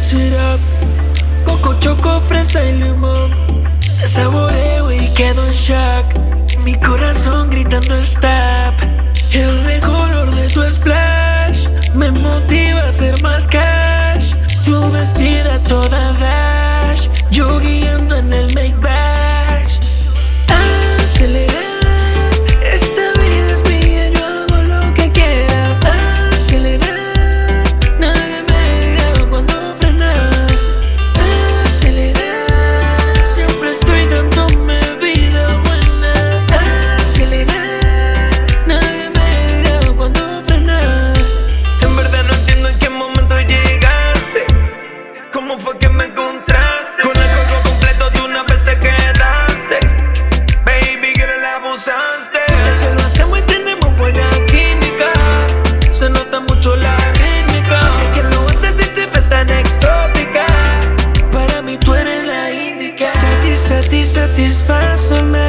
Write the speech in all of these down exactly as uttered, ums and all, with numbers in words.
syrup. Coco, choco, fresa y limón. Te saboreo y quedo en shock. Mi corazón gritando stop. El recolor de tu splash me motiva a hacer más cash. Tu vestida toda dash, yo guiando en el make bash. Acelera, esta vida es mía, yo hago lo que quiera. Acelera, nadie me dirá cuando frenar. Acelera, siempre estoy dándome vida buena. Acelera, nadie me dirá cuando frenar. En verdad no entiendo en qué momento llegaste. ¿Cómo fue que me encontraste? Con el juego completo de una vez te quedaste. Baby, que la abusaste. Es que lo hacemos y tenemos buena química. Se nota mucho la rítmica. Es que lo haces y te ves tan exótica. Para mí tú eres la índica. Sati, sati, satisfázame.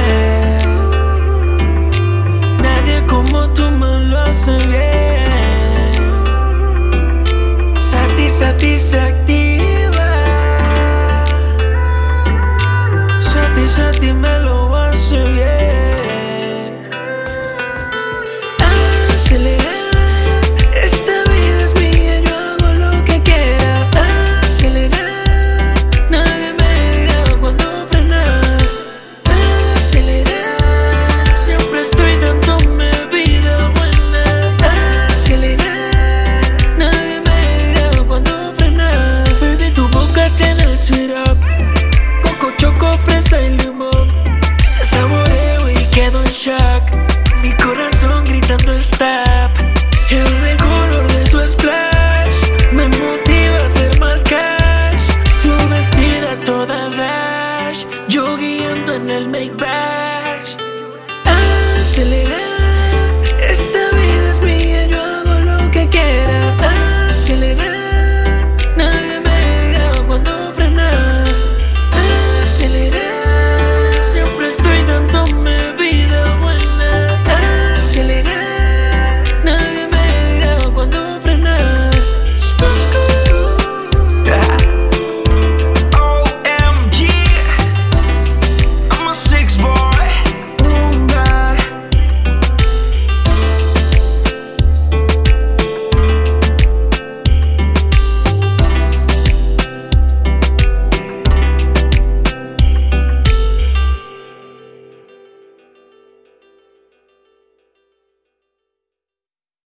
Nadie como tú me lo hace bien. Sati, sati, se activa. Sati, sati me lo hace bien. Acelera, esta vida es mía, yo hago lo que quiera. Acelera, nadie me dirá cuando frenar. Acelera, siempre estoy dándome vida buena. Acelera, nadie me dirá cuando frenar. Baby, tu boca tiene el syrup. Coco, choco, fresa y limón. Te saboreo y quedo en shock. Mi corazón gritando stop. El recolor de tu splash me motiva a hacer más cash. Tu vestida toda dash, yo guiando en el make bash. Acelera,